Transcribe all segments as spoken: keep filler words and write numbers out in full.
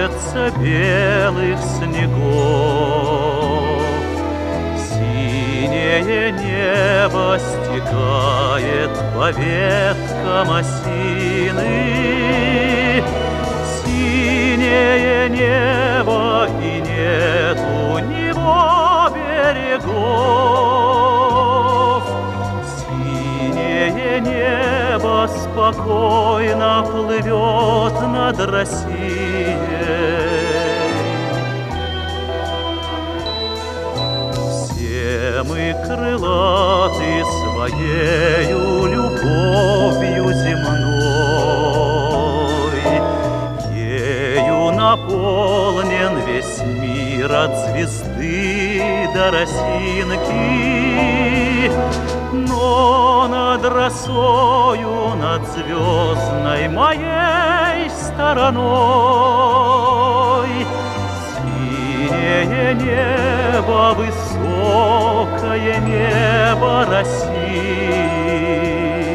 касается белых снегов. Синее небо стекает по веткам осины. Синее небо, и нет у него берегов. Синее небо спокойно плывет над Россией. Все мы крылаты своею любовью земной. Ею наполнен весь мир от звезды до росинки. Но над росою, над звездной моей стороной синее небо, высокое небо России.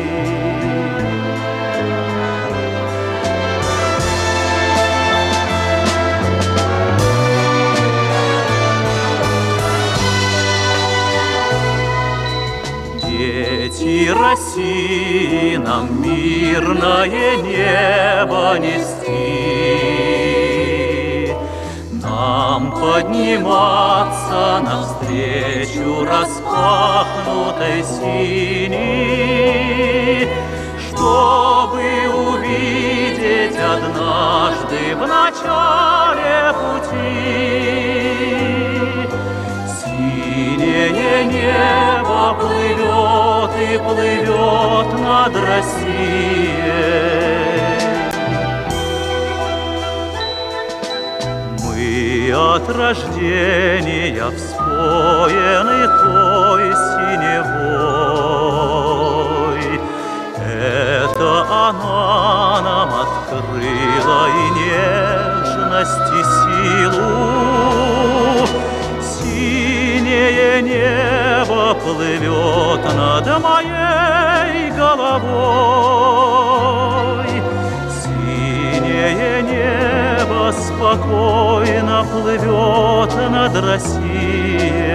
Дети России, нам мирное небо нести, нам подниматься навстречу распахнутой синей, чтобы увидеть однажды в начале пути. Синее небо плывет и плывет над Россией. Мы от рождения вспоены той синевой. Это она нам открыла и нежность, и силу. Синее небо плывет над моей головой. Синее небо спокойно плывет над Россией.